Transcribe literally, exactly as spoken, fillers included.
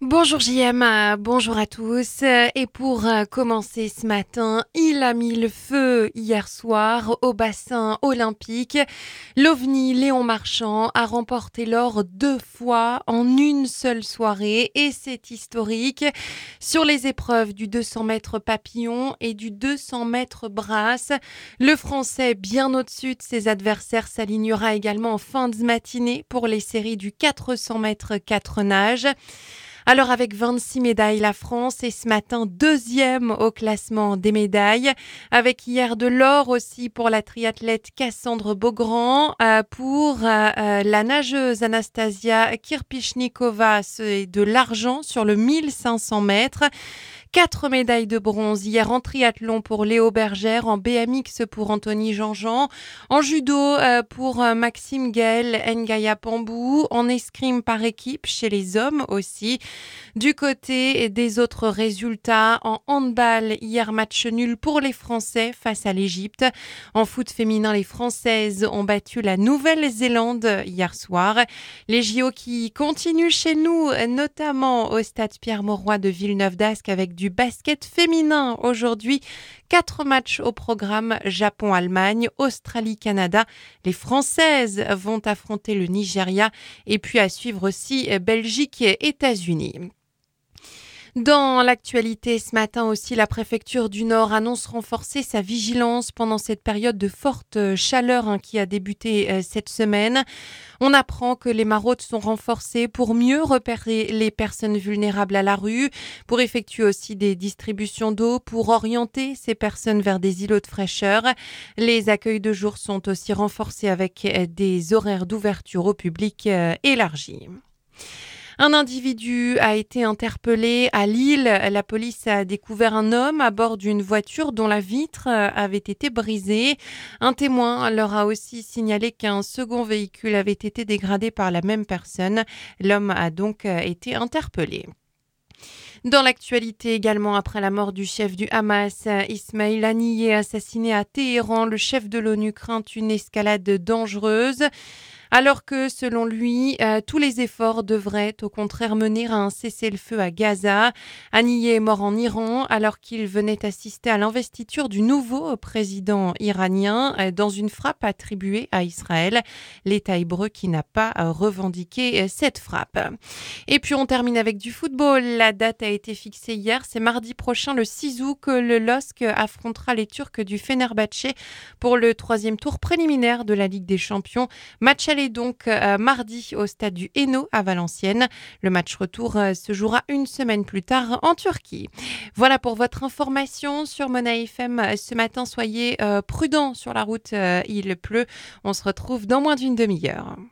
Bonjour J M, euh, bonjour à tous. Euh, Et pour euh, commencer ce matin, il a mis le feu hier soir au bassin olympique. L'OVNI Léon Marchand a remporté l'or deux fois en une seule soirée et c'est historique. Sur les épreuves du deux cents mètres papillon et du deux cents mètres brasse, le Français, bien au-dessus de ses adversaires, s'alignera également en fin de matinée pour les séries du quatre cents mètres quatre nages. Alors avec vingt-six médailles, la France est ce matin deuxième au classement des médailles, avec hier de l'or aussi pour la triathlète Cassandre Beaugrand, euh, pour euh, euh, la nageuse Anastasia Kirpichnikova, c'est de l'argent sur le mille cinq cents mètres. Quatre médailles de bronze hier en triathlon pour Léo Bergère, en B M X pour Anthony Jean-Jean, en judo euh, pour euh, Maxime Gaël Ngaya Pambou, en escrime par équipe chez les hommes aussi. Du côté des autres résultats, en handball, hier match nul pour les Français face à l'Égypte. En foot féminin, les Françaises ont battu la Nouvelle-Zélande hier soir. Les J O qui continuent chez nous, notamment au stade Pierre-Mauroy de Villeneuve-d'Ascq avec du basket féminin aujourd'hui. Quatre matchs au programme: Japon-Allemagne, Australie-Canada. Les Françaises vont affronter le Nigeria et puis à suivre aussi Belgique et États-Unis. Dans l'actualité ce matin aussi, la préfecture du Nord annonce renforcer sa vigilance pendant cette période de forte chaleur hein, qui a débuté euh, cette semaine. On apprend que les maraudes sont renforcées pour mieux repérer les personnes vulnérables à la rue, pour effectuer aussi des distributions d'eau, pour orienter ces personnes vers des îlots de fraîcheur. Les accueils de jour sont aussi renforcés avec des horaires d'ouverture au public euh, élargis. Un individu a été interpellé à Lille. La police a découvert un homme à bord d'une voiture dont la vitre avait été brisée. Un témoin leur a aussi signalé qu'un second véhicule avait été dégradé par la même personne. L'homme a donc été interpellé. Dans l'actualité également, après la mort du chef du Hamas, Ismail Haniyeh, assassiné à Téhéran, le chef de l'ONU craint une escalade dangereuse. Alors que, selon lui, euh, tous les efforts devraient au contraire mener à un cessez-le-feu à Gaza. Haniyeh est mort en Iran alors qu'il venait assister à l'investiture du nouveau président iranien euh, dans une frappe attribuée à Israël. L'État hébreu qui n'a pas euh, revendiqué euh, cette frappe. Et puis on termine avec du football. La date a été fixée hier. C'est mardi prochain, le six août, que le L O S C affrontera les Turcs du Fenerbahçe pour le troisième tour préliminaire de la Ligue des Champions. Match aller donc euh, mardi au stade du Hainaut à Valenciennes. Le match retour euh, se jouera une semaine plus tard en Turquie. Voilà pour votre information sur Mona F M ce matin. Soyez euh, prudents sur la route, euh, il pleut. On se retrouve dans moins d'une demi-heure.